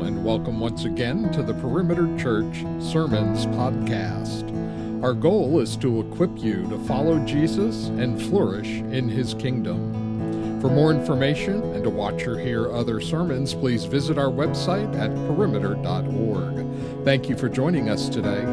and welcome once again to the Perimeter Church Sermons Podcast. Our goal is to equip you to follow Jesus and flourish in His kingdom. For more information and to watch or hear other sermons, please visit our website at perimeter.org. Thank you for joining us today.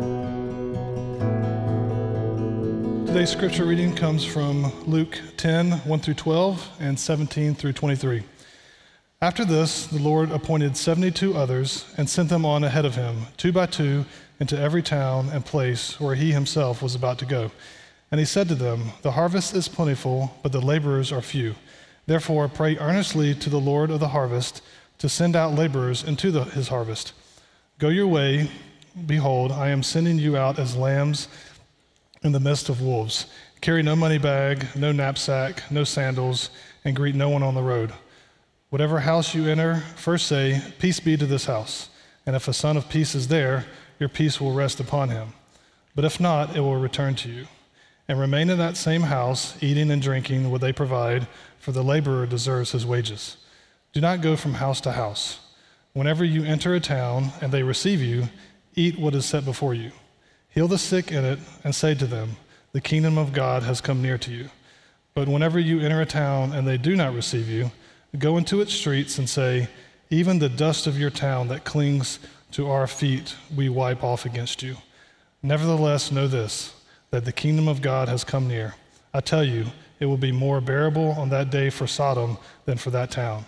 Today's scripture reading comes from Luke 10, 1 through 12, and 17 through 23. After this, the Lord appointed 72 others and sent them on ahead of him, 2 by 2, into every town and place where he himself was about to go. And he said to them, "The harvest is plentiful, but the laborers are few. Therefore, pray earnestly to the Lord of the harvest to send out laborers into his harvest. Go your way. Behold, I am sending you out as lambs in the midst of wolves. Carry no money bag, no knapsack, no sandals, and greet no one on the road. Whatever house you enter, first say, 'Peace be to this house.' And if a son of peace is there, your peace will rest upon him. But if not, it will return to you. And remain in that same house, eating and drinking what they provide, for the laborer deserves his wages. Do not go from house to house. Whenever you enter a town and they receive you, eat what is set before you. Heal the sick in it and say to them, 'The kingdom of God has come near to you.' But whenever you enter a town and they do not receive you, go into its streets and say, 'Even the dust of your town that clings to our feet we wipe off against you.' Nevertheless, know this, that the kingdom of God has come near. I tell you, it will be more bearable on that day for Sodom than for that town."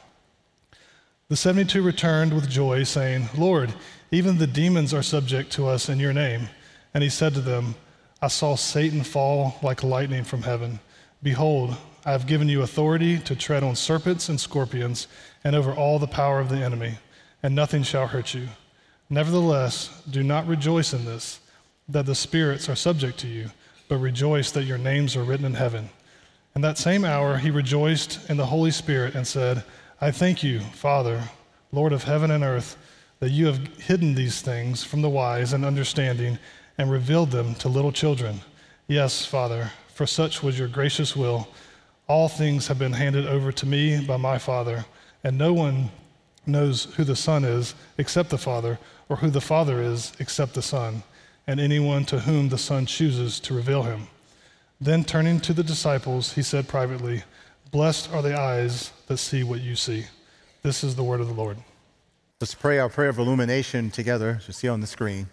The 72 returned with joy, saying, "Lord, even the demons are subject to us in your name." And he said to them, "I saw Satan fall like lightning from heaven. Behold, I have given you authority to tread on serpents and scorpions and over all the power of the enemy, and nothing shall hurt you. Nevertheless, do not rejoice in this, that the spirits are subject to you, but rejoice that your names are written in heaven." In that same hour he rejoiced in the Holy Spirit and said, "I thank you, Father, Lord of heaven and earth, that you have hidden these things from the wise and understanding and revealed them to little children. Yes, Father, for such was your gracious will. All things have been handed over to me by my Father, and no one knows who the Son is except the Father, or who the Father is except the Son, and anyone to whom the Son chooses to reveal him." Then turning to the disciples, he said privately, "Blessed are the eyes that see what you see." This is the word of the Lord. Let's pray our prayer of illumination together, as you see on the screen.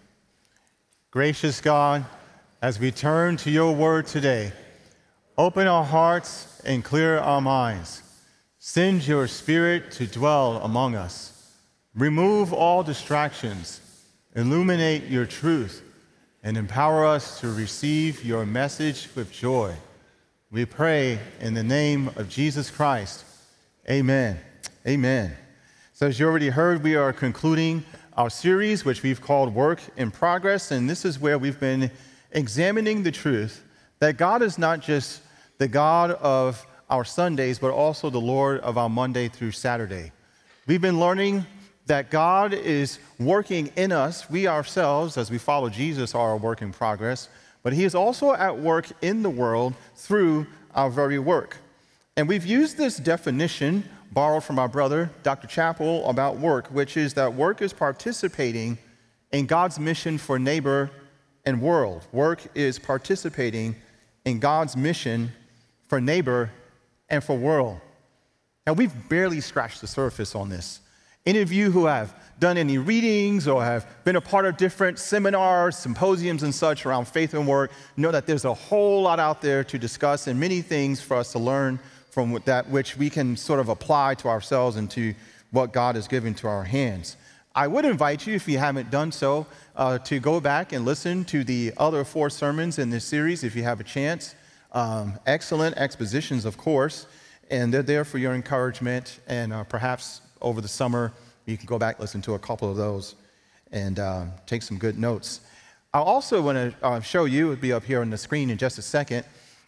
Gracious God, as we turn to your word today, open our hearts and clear our minds. Send your Spirit to dwell among us. Remove all distractions. Illuminate your truth and empower us to receive your message with joy. We pray in the name of Jesus Christ. Amen. Amen. So as you already heard, we are concluding our series, which we've called Work in Progress, and this is where we've been examining the truth that God is not just the God of our Sundays, but also the Lord of our Monday through Saturday. We've been learning that God is working in us. We ourselves, as we follow Jesus, are a work in progress, but He is also at work in the world through our very work. And we've used this definition, borrowed from our brother, Dr. Chappell, about work, which is that work is participating in God's mission for neighbor and world. Work is participating in God's mission for neighbor and for world. Now, we've barely scratched the surface on this. Any of you who have done any readings or have been a part of different seminars, symposiums, and such around faith and work know that there's a whole lot out there to discuss and many things for us to learn from that which we can sort of apply to ourselves and to what God has given to our hands. I would invite you, if you haven't done so, to go back and listen to the other 4 sermons in this series if you have a chance. Excellent expositions, of course, and they're there for your encouragement. And perhaps over the summer, you can go back, listen to a couple of those, and take some good notes. I also want to show you, it'll be up here on the screen in just a second,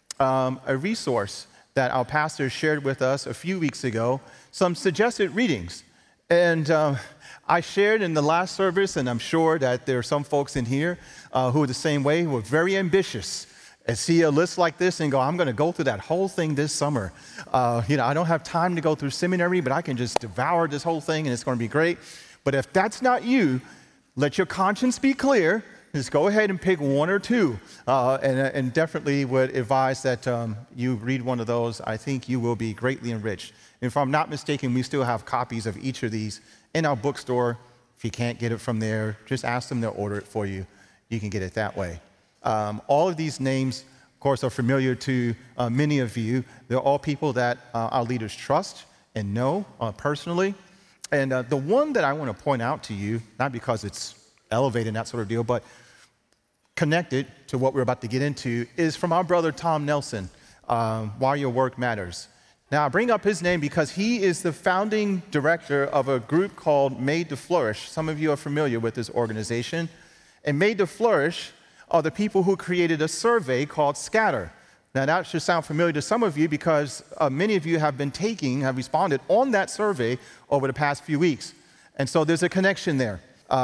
a resource that our pastor shared with us a few weeks ago, some suggested readings. And I shared in the last service, and I'm sure that there are some folks in here who are the same way, who are very ambitious and see a list like this and go, I'm going to go through that whole thing this summer. I don't have time to go through seminary, but I can just devour this whole thing and it's going to be great. But if that's not you, let your conscience be clear. Just go ahead and pick one or two, and definitely would advise that you read one of those. I think you will be greatly enriched. If I'm not mistaken, we still have copies of each of these in our bookstore. If you can't get it from there, just ask them to order it for you. You can get it that way. All of these names, of course, are familiar to many of you. They're all people that our leaders trust and know personally. And the one that I want to point out to you, not because it's elevated and that sort of deal, but connected to what we're about to get into, is from our brother Tom Nelson, Why Your Work Matters. Now, I bring up his name because he is the founding director of a group called Made to Flourish. Some of you are familiar with this organization. And Made to Flourish are the people who created a survey called Scatter. Now, that should sound familiar to some of you because many of you have responded on that survey over the past few weeks. And so there's a connection there.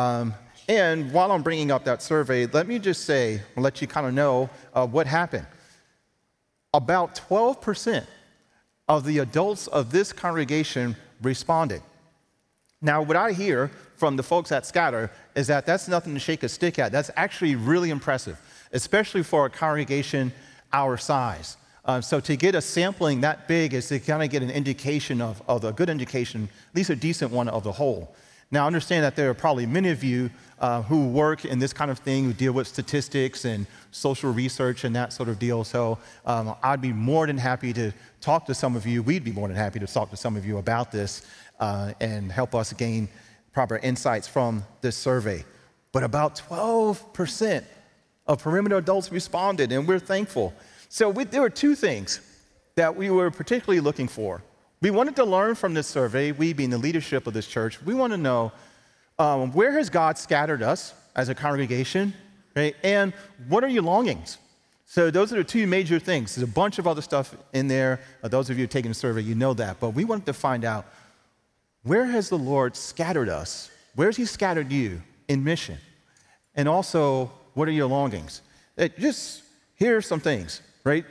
And while I'm bringing up that survey, let me just say, I'll let you kind of know what happened. About 12% of the adults of this congregation responded. Now, what I hear from the folks at Scatter is that that's nothing to shake a stick at. That's actually really impressive, especially for a congregation our size. So to get a sampling that big is to kind of get an indication of a good indication, at least a decent one of the whole. Now, understand that there are probably many of you who work in this kind of thing, who deal with statistics and social research and that sort of deal. So I'd be more than happy to talk to some of you. We'd be more than happy to talk to some of you about this and help us gain proper insights from this survey. But about 12% of perimeter adults responded, and we're thankful. So there were two things that we were particularly looking for. We wanted to learn from this survey, we being the leadership of this church, we want to know where has God scattered us as a congregation, right? And what are your longings? So those are the two major things. There's a bunch of other stuff in there. Those of you who are taking the survey, you know that. But we wanted to find out, where has the Lord scattered us? Where has he scattered you in mission? And also, what are your longings? Just here are some things, right?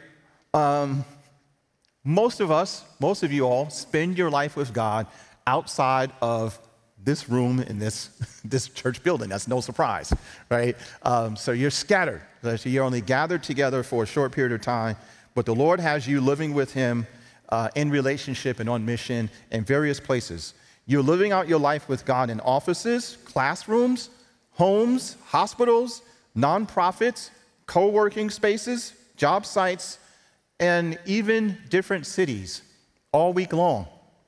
Most of you all spend your life with God outside of this room in this church building. That's no surprise, right? So you're scattered. So you're only gathered together for a short period of time, but the Lord has you living with him in relationship and on mission in various places. You're living out your life with God in offices, classrooms, homes, hospitals, nonprofits, co-working spaces, job sites, and even different cities all week long.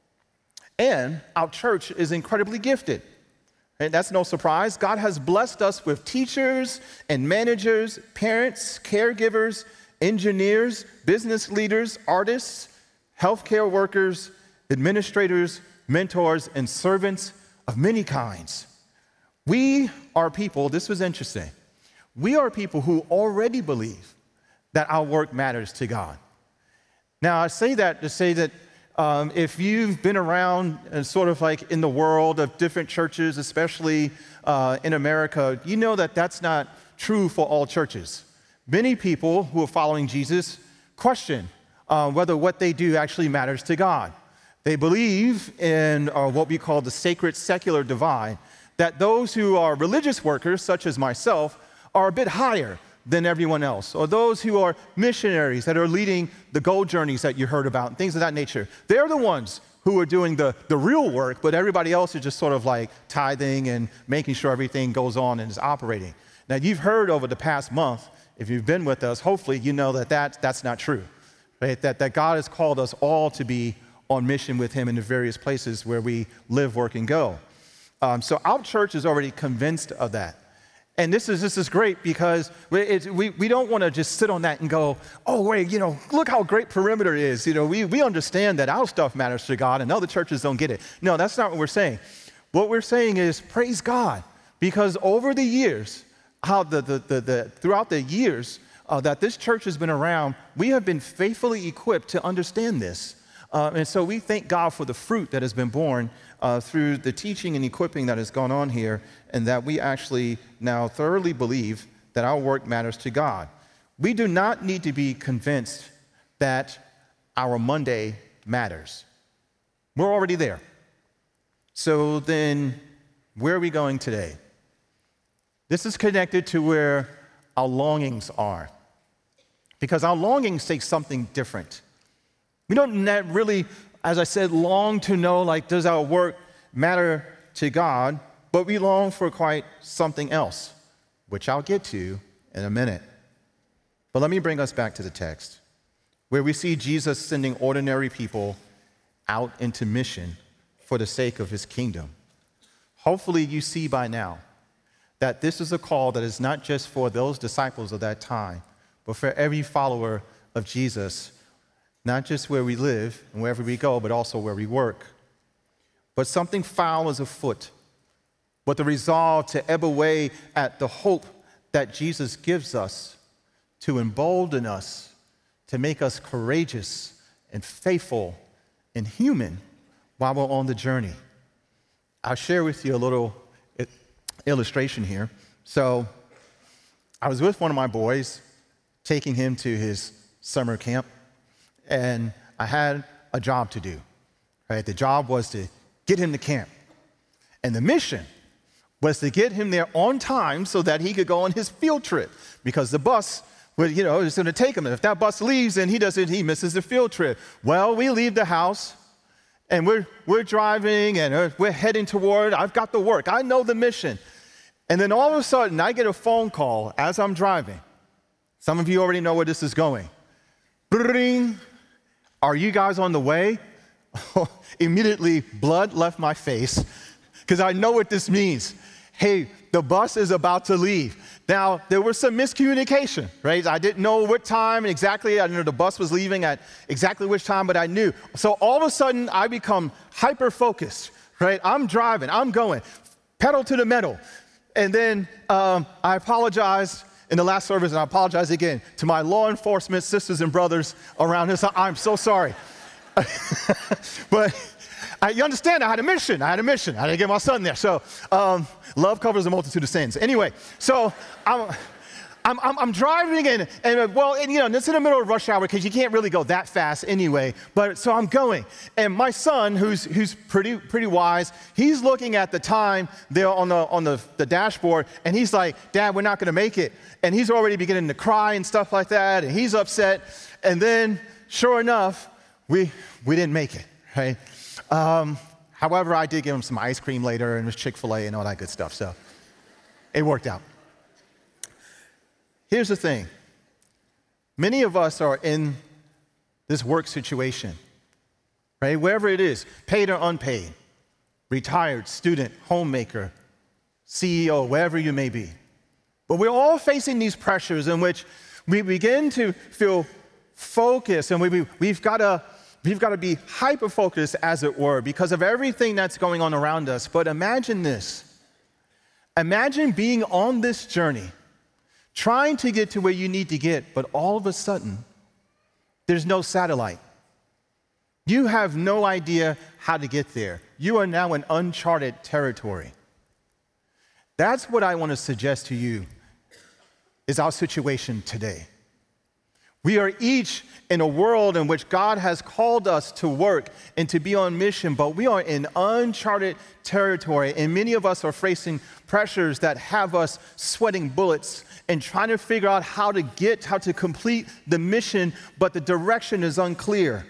And our church is incredibly gifted. And that's no surprise. God has blessed us with teachers and managers, parents, caregivers, engineers, business leaders, artists, healthcare workers, administrators, mentors, and servants of many kinds. We are people, this was interesting, we are people who already believe that our work matters to God. Now, I say that to say that if you've been around and sort of like in the world of different churches, especially in America, you know that that's not true for all churches. Many people who are following Jesus question whether what they do actually matters to God. They believe in what we call the sacred secular divide, that those who are religious workers, such as myself, are a bit higher than everyone else, or those who are missionaries that are leading the gold journeys that you heard about, and things of that nature. They're the ones who are doing the real work, but everybody else is just sort of like tithing and making sure everything goes on and is operating. Now, you've heard over the past month, if you've been with us, hopefully you know that that's not true, right? That God has called us all to be on mission with him in the various places where we live, work, and go. So our church is already convinced of that. And this is great because we don't want to just sit on that and go, oh, wait, look how great Perimeter is. We understand that our stuff matters to God and other churches don't get it. No, that's not what we're saying. What we're saying is praise God, because over the years, throughout the years that this church has been around, we have been faithfully equipped to understand this. And so we thank God for the fruit that has been born through the teaching and equipping that has gone on here, and that we actually now thoroughly believe that our work matters to God. We do not need to be convinced that our Monday matters. We're already there. So then where are we going today? This is connected to where our longings are. Because our longings say something different. We don't really, as I said, long to know, like, does our work matter to God? But we long for quite something else, which I'll get to in a minute. But let me bring us back to the text, where we see Jesus sending ordinary people out into mission for the sake of his kingdom. Hopefully you see by now that this is a call that is not just for those disciples of that time, but for every follower of Jesus, not just where we live and wherever we go, but also where we work. But something foul is afoot, but the resolve to ebb away at the hope that Jesus gives us to embolden us, to make us courageous and faithful and human while we're on the journey. I'll share with you a little illustration here. So I was with one of my boys, taking him to his summer camp, and I had a job to do. Right? The job was to get him to camp. And the mission was to get him there on time so that he could go on his field trip, because the bus is going to take him. And if that bus leaves and he misses the field trip. Well, we leave the house, and we're driving, and we're heading toward, I've got the work. I know the mission. And then all of a sudden, I get a phone call as I'm driving. Some of you already know where this is going. Bring, are you guys on the way? Immediately, blood left my face, because I know what this means. Hey, the bus is about to leave. Now, there was some miscommunication, right? I didn't know what time exactly. I didn't know the bus was leaving at exactly which time, but I knew. So all of a sudden, I become hyper-focused, right? I'm driving, I'm going, pedal to the metal. And then I apologized in the last service, and I apologize again to my law enforcement sisters and brothers around this. I'm so sorry. But you understand, I had a mission. I had to get my son there. So love covers a multitude of sins. Anyway, so I'm driving, and it's in the middle of rush hour because you can't really go that fast anyway. But so I'm going, and my son, who's pretty wise, he's looking at the time there on the dashboard, and he's like, "Dad, we're not going to make it." And he's already beginning to cry and stuff like that, and he's upset. And then, sure enough, we didn't make it, right? However, I did give him some ice cream later, and it was Chick-fil-A and all that good stuff, so it worked out. Here's the thing. Many of us are in this work situation, right? Wherever it is, paid or unpaid, retired, student, homemaker, CEO, wherever you may be. But we're all facing these pressures in which we begin to feel focused, and we've got to be hyper-focused, as it were, because of everything that's going on around us. But imagine this. Imagine being on this journey, trying to get to where you need to get, but all of a sudden, there's no satellite. You have no idea how to get there. You are now in uncharted territory. That's what I want to suggest to you is our situation today. We are each in a world in which God has called us to work and to be on mission, but we are in uncharted territory, and many of us are facing pressures that have us sweating bullets and trying to figure out how to complete the mission, but the direction is unclear.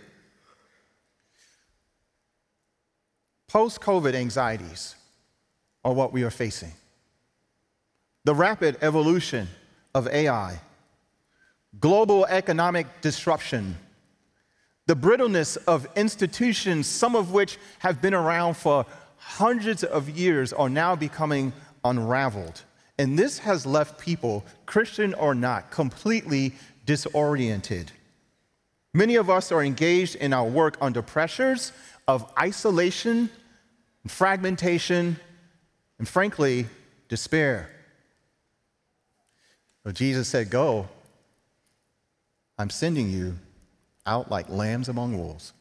Post-COVID anxieties are what we are facing. The rapid evolution of AI, global economic disruption, the brittleness of institutions, some of which have been around for hundreds of years, are now becoming unraveled. And this has left people, Christian or not, completely disoriented. Many of us are engaged in our work under pressures of isolation, fragmentation, and frankly, despair. But Jesus said, "Go. I'm sending you out like lambs among wolves."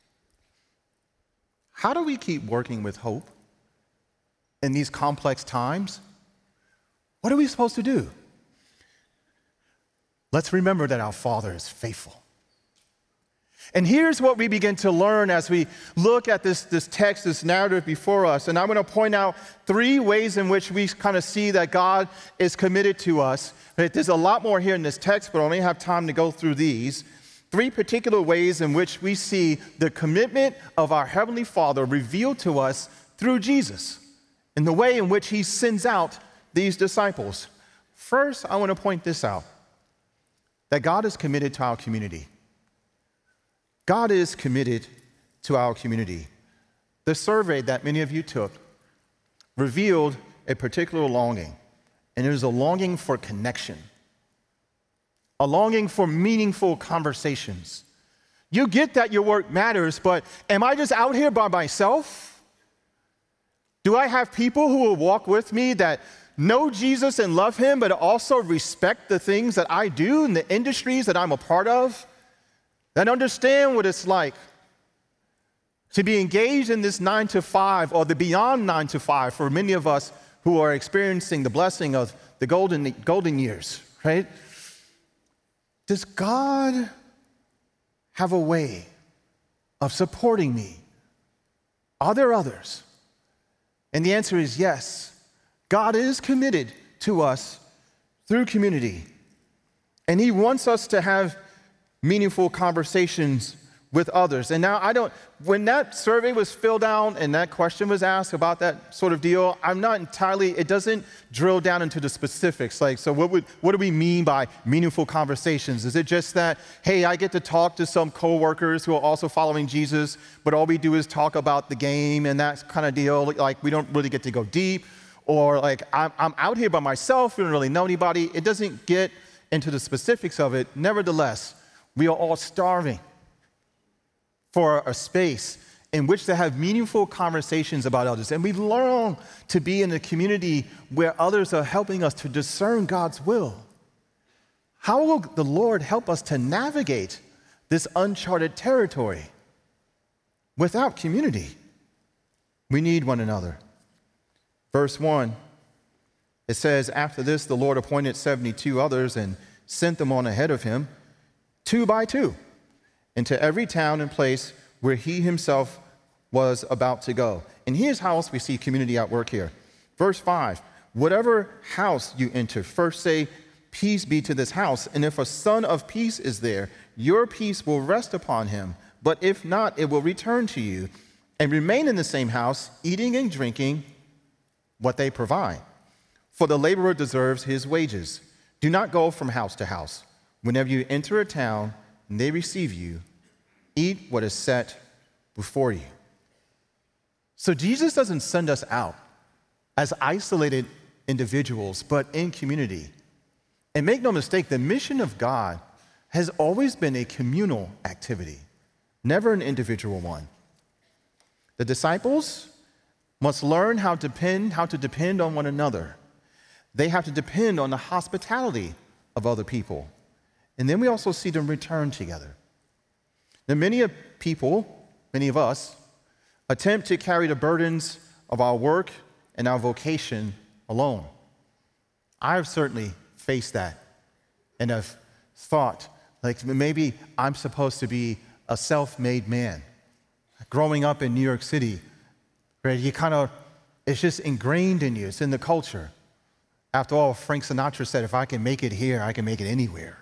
How do we keep working with hope in these complex times? What are we supposed to do? Let's remember that our Father is faithful. And here's what we begin to learn as we look at this text, this narrative before us. And I'm going to point out 3 ways in which we kind of see that God is committed to us. There's a lot more here in this text, but I only have time to go through these. 3 particular ways in which we see the commitment of our Heavenly Father revealed to us through Jesus, in the way in which he sends out these disciples. First, I want to point this out, that God is committed to our community. God is committed to our community. The survey that many of you took revealed a particular longing, and it was a longing for connection, a longing for meaningful conversations. You get that your work matters, but am I just out here by myself? Do I have people who will walk with me that know Jesus and love him, but also respect the things that I do and the industries that I'm a part of? That understand what it's like to be engaged in this 9 to 5 or the beyond 9 to 5 for many of us who are experiencing the blessing of the golden years, right? Does God have a way of supporting me? Are there others? And the answer is yes. God is committed to us through community, and he wants us to have meaningful conversations with others. And now when that survey was filled out and that question was asked about that sort of deal, it doesn't drill down into the specifics. Like, so what do we mean by meaningful conversations? Is it just that, hey, I get to talk to some coworkers who are also following Jesus, but all we do is talk about the game and that kind of deal? Like, we don't really get to go deep. Or like, I'm out here by myself, we don't really know anybody. It doesn't get into the specifics of it. Nevertheless, we are all starving for a space in which to have meaningful conversations about others. And we long to be in a community where others are helping us to discern God's will. How will the Lord help us to navigate this uncharted territory? Without community, we need one another. Verse 1, it says, after this, the Lord appointed 72 others and sent them on ahead of him, 2 by 2, into every town and place where he himself was about to go. In his house, we see community at work here. Verse 5, whatever house you enter, first say, peace be to this house. And if a son of peace is there, your peace will rest upon him. But if not, it will return to you. And remain in the same house, eating and drinking what they provide. For the laborer deserves his wages. Do not go from house to house. Whenever you enter a town and they receive you, eat what is set before you. So Jesus doesn't send us out as isolated individuals, but in community. And make no mistake, the mission of God has always been a communal activity, never an individual one. The disciples must learn how to depend on one another. They have to depend on the hospitality of other people. And then we also see them return together. Now, many of us, attempt to carry the burdens of our work and our vocation alone. I've certainly faced that and have thought, like, maybe I'm supposed to be a self-made man. Growing up in New York City, right, it's just ingrained in you. It's in the culture. After all, Frank Sinatra said, if I can make it here, I can make it anywhere.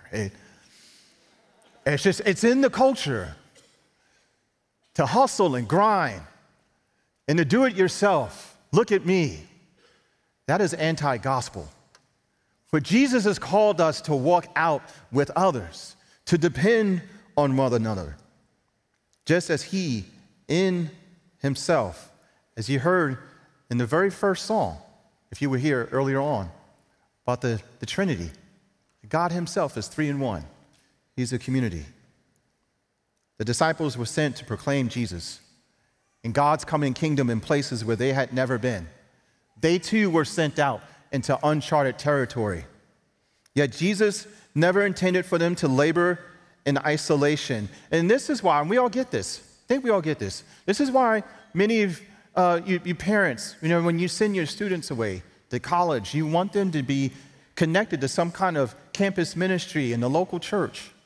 It's in the culture to hustle and grind and to do it yourself. Look at me. That is anti-gospel. But Jesus has called us to walk out with others, to depend on one another, just as he in himself, as you heard in the very first song, if you were here earlier on, about the Trinity. God himself is 3 in 1. He's a community. The disciples were sent to proclaim Jesus and God's coming kingdom in places where they had never been. They too were sent out into uncharted territory. Yet Jesus never intended for them to labor in isolation. And this is why, and we all get this. I think we all get this. This is why many of you parents, when you send your students away to college, you want them to be connected to some kind of campus ministry in the local church.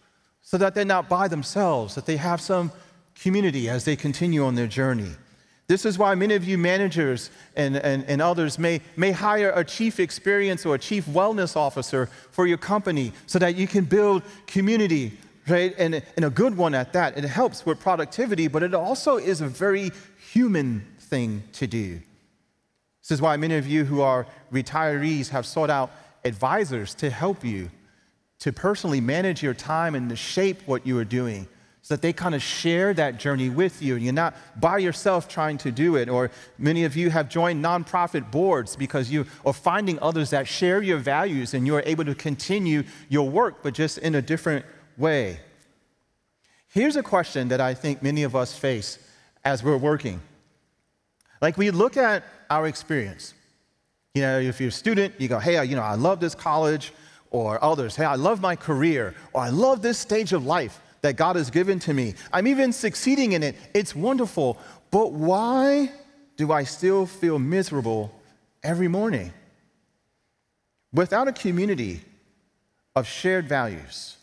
so that they're not by themselves, that they have some community as they continue on their journey. This is why many of you managers and others may hire a chief experience or a chief wellness officer for your company so that you can build community, right? And a good one at that. It helps with productivity, but it also is a very human thing to do. This is why many of you who are retirees have sought out advisors to help you to personally manage your time and to shape what you are doing, so that they kind of share that journey with you. You're not by yourself trying to do it. Or many of you have joined nonprofit boards because you are finding others that share your values and you're able to continue your work, but just in a different way. Here's a question that I think many of us face as we're working. Like, we look at our experience. You know, if you're a student, you go, hey, I love this college. Or others, hey, I love my career. Or I love this stage of life that God has given to me. I'm even succeeding in it. It's wonderful. But why do I still feel miserable every morning? Without a community of shared values,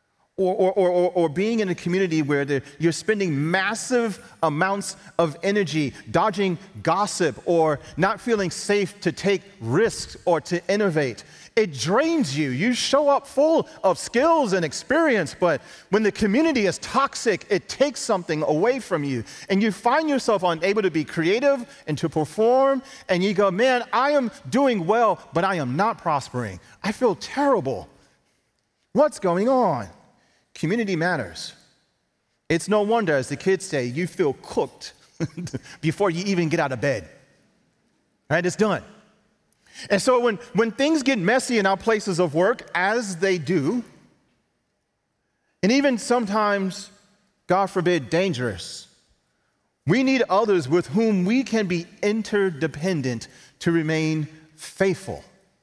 or being in a community where you're spending massive amounts of energy dodging gossip or not feeling safe to take risks or to innovate, it drains you. You show up full of skills and experience, but when the community is toxic, it takes something away from you. And you find yourself unable to be creative and to perform, and you go, man, I am doing well, but I am not prospering. I feel terrible. What's going on? Community matters. It's no wonder, as the kids say, you feel cooked before you even get out of bed. Right? It's done. And so when things get messy in our places of work, as they do, and even sometimes, God forbid, dangerous, we need others with whom we can be interdependent to remain faithful.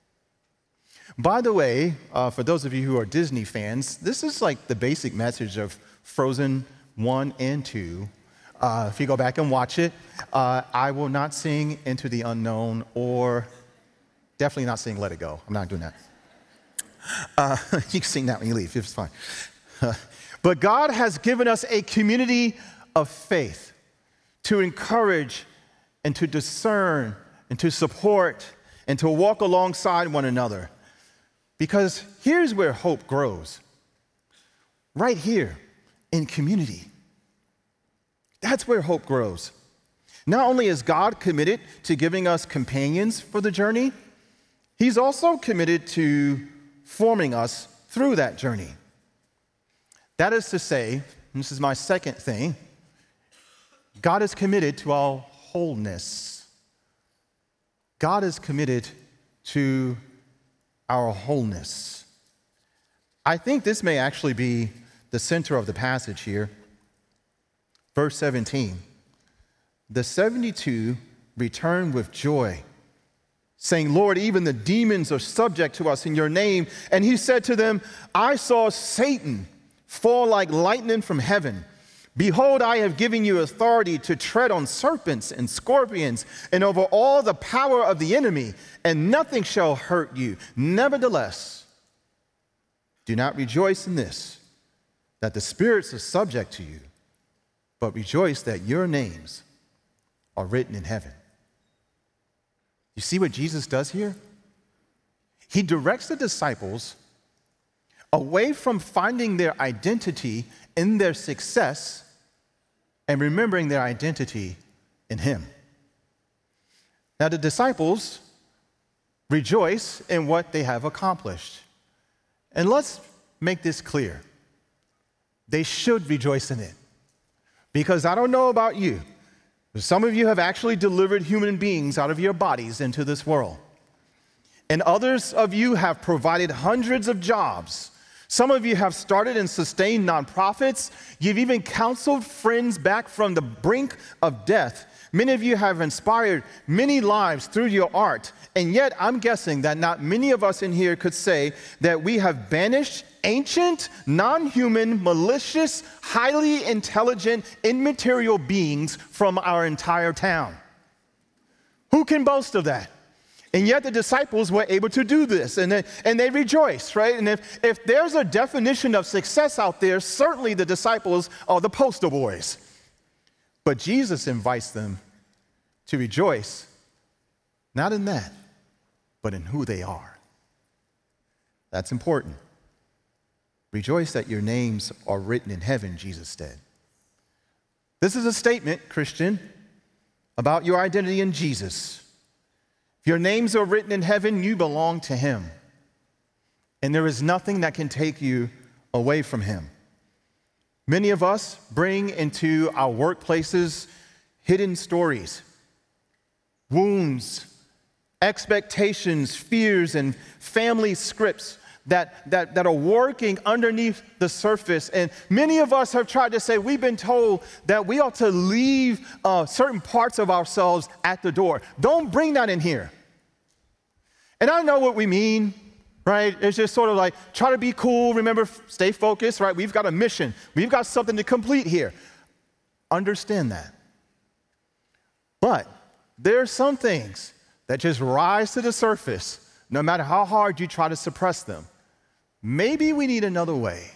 By the way, for those of you who are Disney fans, this is like the basic message of Frozen 1 and 2. If you go back and watch it, I will not sing Into the Unknown, or definitely not sing Let It Go. I'm not doing that. You can sing that when you leave. It's fine. But God has given us a community of faith to encourage and to discern and to support and to walk alongside one another. Because here's where hope grows. Right here in community. That's where hope grows. Not only is God committed to giving us companions for the journey, He's also committed to forming us through that journey. That is to say, and this is my second thing, God is committed to our wholeness. God is committed to our wholeness. I think this may actually be the center of the passage here. Verse 17, the 72 returned with joy, saying, Lord, even the demons are subject to us in your name. And he said to them, I saw Satan fall like lightning from heaven. Behold, I have given you authority to tread on serpents and scorpions and over all the power of the enemy, and nothing shall hurt you. Nevertheless, do not rejoice in this, that the spirits are subject to you, but rejoice that your names are written in heaven. You see what Jesus does here? He directs the disciples away from finding their identity in their success and remembering their identity in Him. Now, the disciples rejoice in what they have accomplished. And let's make this clear. They should rejoice in it. Because I don't know about you, some of you have actually delivered human beings out of your bodies into this world. And others of you have provided hundreds of jobs. Some of you have started and sustained nonprofits. You've even counseled friends back from the brink of death. Many of you have inspired many lives through your art. And yet, I'm guessing that not many of us in here could say that we have banished ancient, non-human, malicious, highly intelligent, immaterial beings from our entire town. Who can boast of that? And yet the disciples were able to do this, and they rejoiced, right? And if there's a definition of success out there, certainly the disciples are the poster boys. But Jesus invites them to rejoice, not in that, but in who they are. That's important. Rejoice that your names are written in heaven, Jesus said. This is a statement, Christian, about your identity in Jesus. If your names are written in heaven, you belong to him. And there is nothing that can take you away from him. Many of us bring into our workplaces hidden stories, wounds, expectations, fears, and family scripts that are working underneath the surface. And many of us have tried to say, we've been told that we ought to leave certain parts of ourselves at the door. Don't bring that in here. And I know what we mean, right? It's just sort of like, try to be cool, remember, stay focused, right? We've got a mission. We've got something to complete here. Understand that. But there are some things that just rise to the surface, no matter how hard you try to suppress them. Maybe we need another way.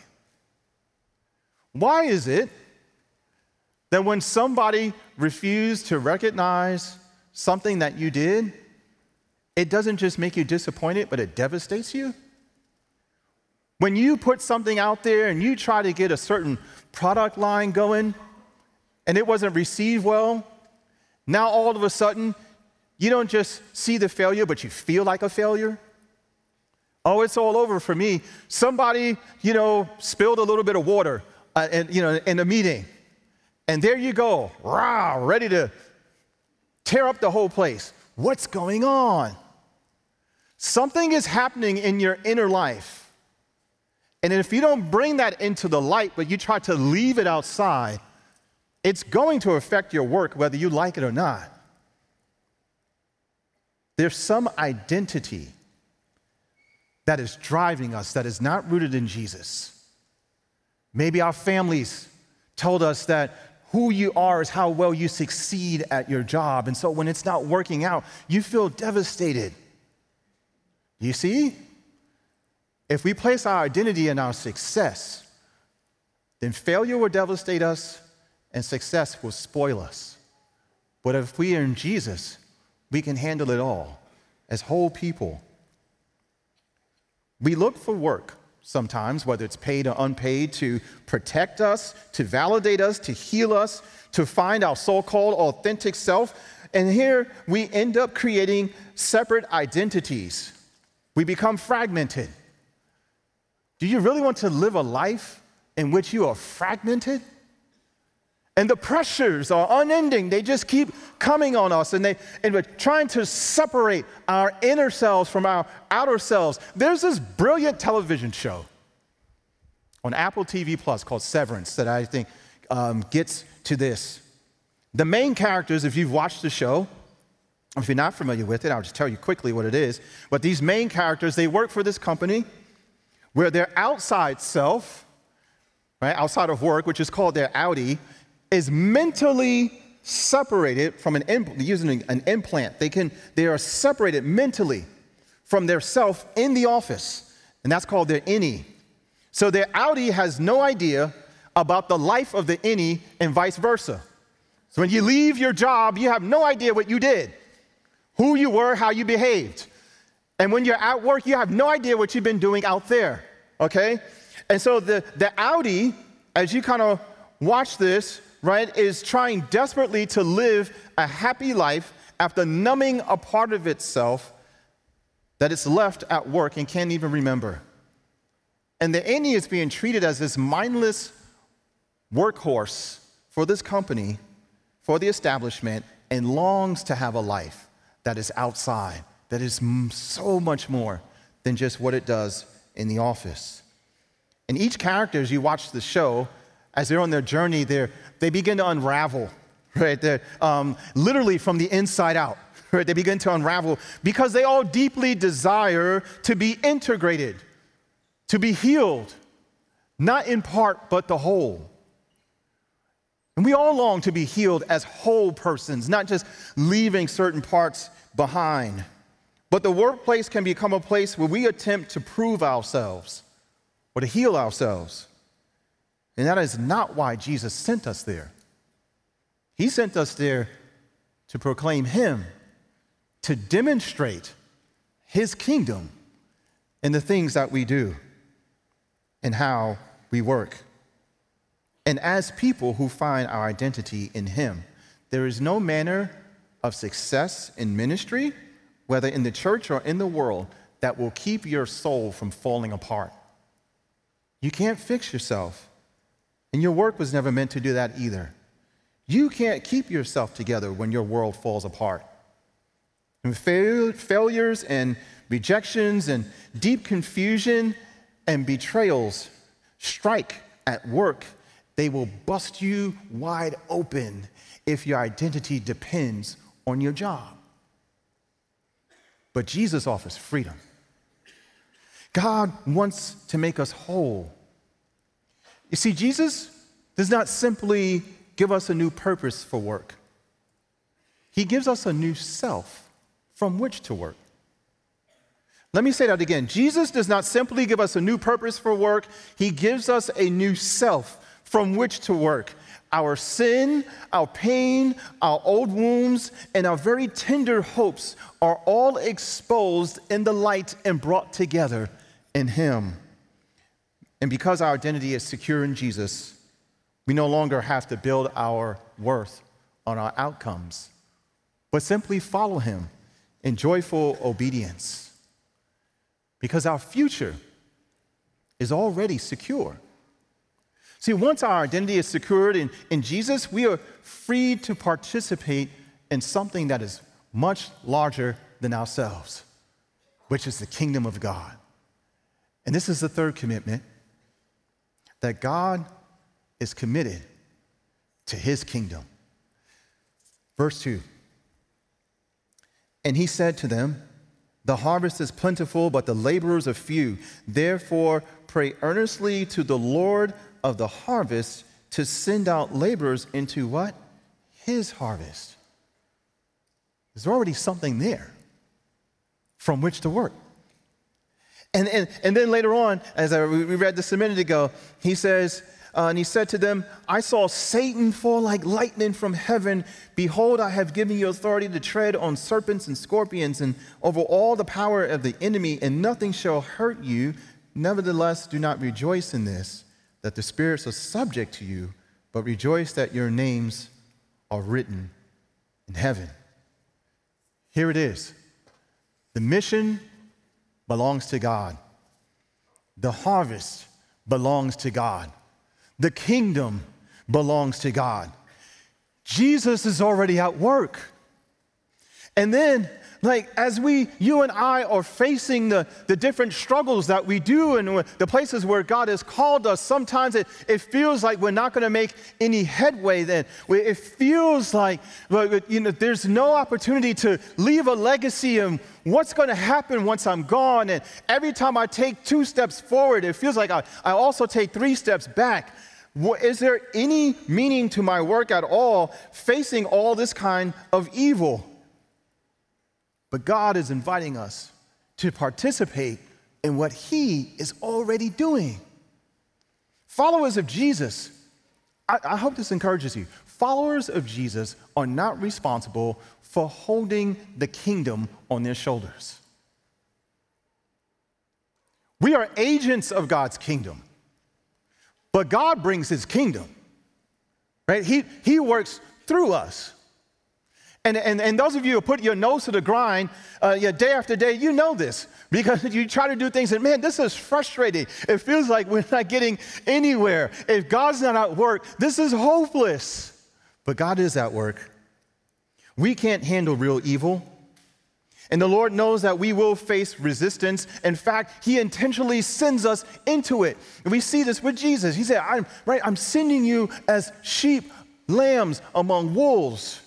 Why is it that when somebody refused to recognize something that you did, it doesn't just make you disappointed, but it devastates you? When you put something out there and you try to get a certain product line going and it wasn't received well, now all of a sudden, you don't just see the failure, but you feel like a failure. Oh, it's all over for me. Somebody, spilled a little bit of water, in a meeting. And there you go, ready to tear up the whole place. What's going on? Something is happening in your inner life. And if you don't bring that into the light, but you try to leave it outside, it's going to affect your work, whether you like it or not. There's some identity that is driving us that is not rooted in Jesus. Maybe our families told us that who you are is how well you succeed at your job. And so when it's not working out, you feel devastated. You see? If we place our identity in our success, then failure will devastate us and success will spoil us. But if we are in Jesus, we can handle it all as whole people. We look for work sometimes, whether it's paid or unpaid, to protect us, to validate us, to heal us, to find our so-called authentic self. And here we end up creating separate identities. We become fragmented. Do you really want to live a life in which you are fragmented? And the pressures are unending. They just keep coming on us, and we're trying to separate our inner selves from our outer selves. There's this brilliant television show on Apple TV Plus called Severance that I think gets to this. The main characters, if you've watched the show, if you're not familiar with it, I'll just tell you quickly what it is. But these main characters, they work for this company where their outside self, right, outside of work, which is called their outie, is mentally separated from using an implant. They are separated mentally from their self in the office, and that's called their innie. So their outie has no idea about the life of the innie and vice versa. So when you leave your job, you have no idea what you did, who you were, how you behaved. And when you're at work, you have no idea what you've been doing out there, okay? And so the outie, as you kind of watch this, right, is trying desperately to live a happy life after numbing a part of itself that it's left at work and can't even remember. And the innie is being treated as this mindless workhorse for this company, for the establishment, and longs to have a life that is outside, that is so much more than just what it does in the office. And each character, as you watch the show, as they're on their journey, they begin to unravel, right? They're literally from the inside out, right? They begin to unravel because they all deeply desire to be integrated, to be healed, not in part, but the whole. And we all long to be healed as whole persons, not just leaving certain parts behind. But the workplace can become a place where we attempt to prove ourselves or to heal ourselves. And that is not why Jesus sent us there. He sent us there to proclaim Him, to demonstrate His kingdom in the things that we do and how we work. And as people who find our identity in Him, there is no manner of success in ministry, whether in the church or in the world, that will keep your soul from falling apart. You can't fix yourself, and your work was never meant to do that either. You can't keep yourself together when your world falls apart. And failures and rejections and deep confusion and betrayals strike at work. They will bust you wide open if your identity depends on your job. But Jesus offers freedom. God wants to make us whole. You see, Jesus does not simply give us a new purpose for work. He gives us a new self from which to work. Let me say that again. Jesus does not simply give us a new purpose for work. He gives us a new self from which to work. Our sin, our pain, our old wounds, and our very tender hopes are all exposed in the light and brought together in Him. And because our identity is secure in Jesus, we no longer have to build our worth on our outcomes, but simply follow Him in joyful obedience. Because our future is already secure. See, once our identity is secured in Jesus, we are free to participate in something that is much larger than ourselves, which is the kingdom of God. And this is the third commitment, that God is committed to His kingdom. Verse 2, and He said to them, the harvest is plentiful, but the laborers are few. Therefore, pray earnestly to the Lord of the harvest to send out laborers into what? His harvest. There's already something there from which to work. And then later on, as we read this a minute ago, he says, and he said to them, I saw Satan fall like lightning from heaven. Behold, I have given you authority to tread on serpents and scorpions and over all the power of the enemy, and nothing shall hurt you. Nevertheless, do not rejoice in this, that the spirits are subject to you, but rejoice that your names are written in heaven. Here it is. The mission belongs to God. The harvest belongs to God. The kingdom belongs to God. Jesus is already at work. And then, as you and I are facing the different struggles that we do and the places where God has called us, sometimes it feels like we're not going to make any headway then. It feels like there's no opportunity to leave a legacy, and what's going to happen once I'm gone. And every time I take 2 steps forward, it feels like I also take 3 steps back. Is there any meaning to my work at all facing all this kind of evil? But God is inviting us to participate in what He is already doing. Followers of Jesus, I hope this encourages you. Followers of Jesus are not responsible for holding the kingdom on their shoulders. We are agents of God's kingdom, but God brings His kingdom, right? He works through us. And those of you who put your nose to the grind day after day, you know this, because you try to do things and, man, this is frustrating. It feels like we're not getting anywhere. If God's not at work, this is hopeless. But God is at work. We can't handle real evil. And the Lord knows that we will face resistance. In fact, He intentionally sends us into it. And we see this with Jesus. He said, I'm sending you as sheep, lambs among wolves.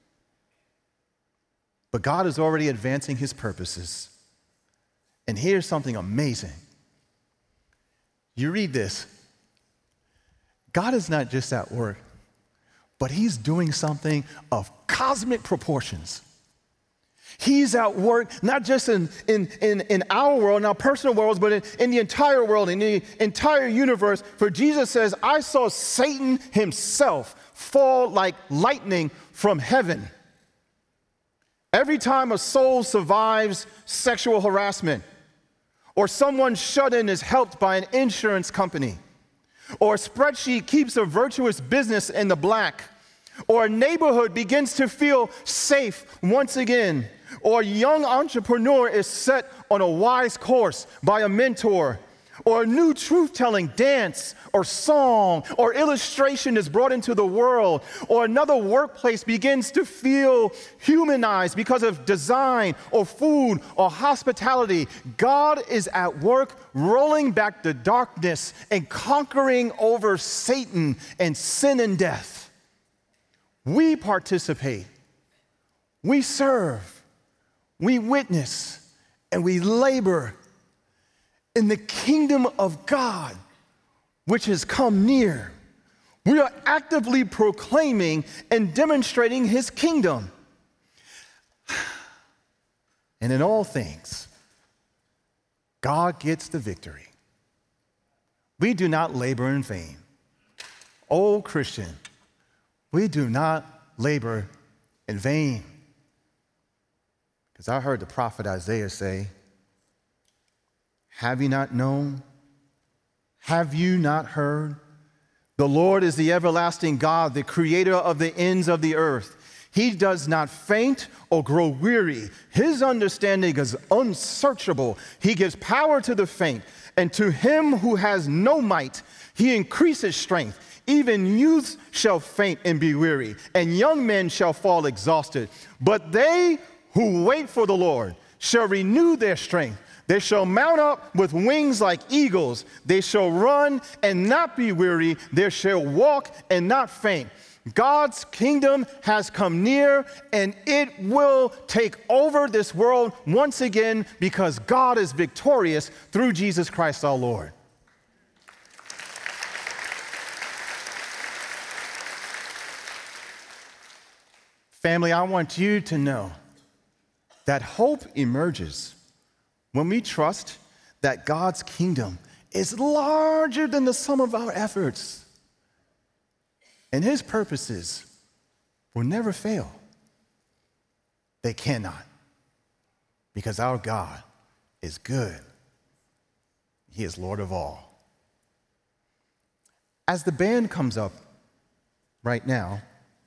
But God is already advancing His purposes. And here's something amazing. You read this. God is not just at work, but He's doing something of cosmic proportions. He's at work, not just in our world, in our personal worlds, but in the entire world, in the entire universe. For Jesus says, I saw Satan himself fall like lightning from heaven. Every time a soul survives sexual harassment, or someone shut in is helped by an insurance company, or a spreadsheet keeps a virtuous business in the black, or a neighborhood begins to feel safe once again, or a young entrepreneur is set on a wise course by a mentor, or a new truth-telling dance or song or illustration is brought into the world, or another workplace begins to feel humanized because of design or food or hospitality, God is at work rolling back the darkness and conquering over Satan and sin and death. We participate, we serve, we witness, and we labor in the kingdom of God, which has come near. We are actively proclaiming and demonstrating his kingdom. And in all things, God gets the victory. We do not labor in vain. Oh, Christian, we do not labor in vain. Because I heard the prophet Isaiah say, have you not known? Have you not heard? The Lord is the everlasting God, the creator of the ends of the earth. He does not faint or grow weary. His understanding is unsearchable. He gives power to the faint, and to him who has no might, he increases strength. Even youths shall faint and be weary, and young men shall fall exhausted. But they who wait for the Lord shall renew their strength. They shall mount up with wings like eagles. They shall run and not be weary. They shall walk and not faint. God's kingdom has come near, and it will take over this world once again because God is victorious through Jesus Christ our Lord. Family, I want you to know that hope emerges when we trust that God's kingdom is larger than the sum of our efforts, and his purposes will never fail. They cannot, because our God is good. He is Lord of all. As the band comes up right now,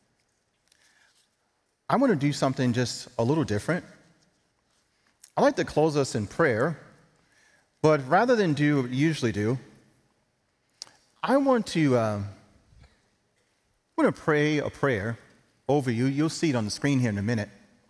I want to do something just a little different. I like to close us in prayer, but rather than do what we usually do, I want to pray a prayer over you. You'll see it on the screen here in a minute.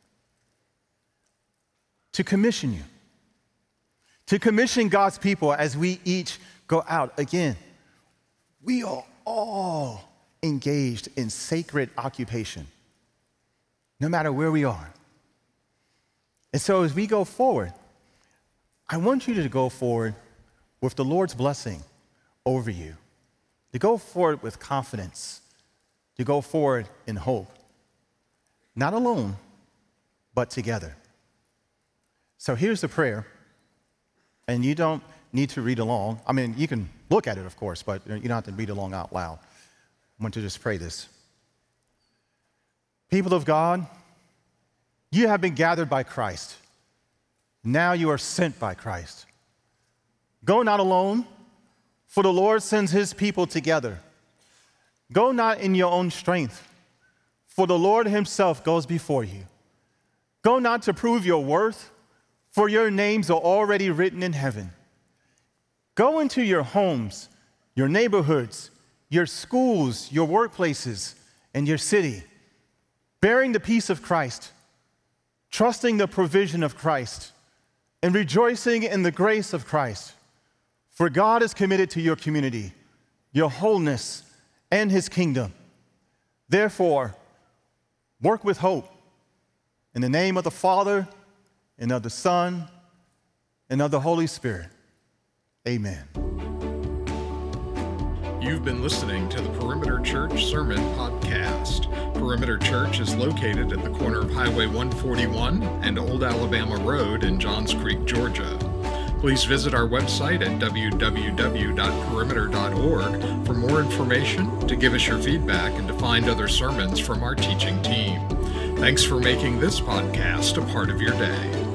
To commission you. To commission God's people as we each go out. Again, we are all engaged in sacred occupation, no matter where we are. And so as we go forward, I want you to go forward with the Lord's blessing over you, to go forward with confidence, to go forward in hope, not alone, but together. So here's the prayer, and you don't need to read along. I mean, you can look at it, of course, but you don't have to read along out loud. I want to just pray this. People of God, you have been gathered by Christ. Now you are sent by Christ. Go not alone, for the Lord sends his people together. Go not in your own strength, for the Lord himself goes before you. Go not to prove your worth, for your names are already written in heaven. Go into your homes, your neighborhoods, your schools, your workplaces, and your city, bearing the peace of Christ, trusting the provision of Christ, and rejoicing in the grace of Christ. For God is committed to your community, your wholeness, and his kingdom. Therefore, work with hope in the name of the Father, and of the Son, and of the Holy Spirit. Amen. You've been listening to the Perimeter Church Sermon Podcast. Perimeter Church is located at the corner of Highway 141 and Old Alabama Road in Johns Creek, Georgia. Please visit our website at www.perimeter.org for more information, to give us your feedback, and to find other sermons from our teaching team. Thanks for making this podcast a part of your day.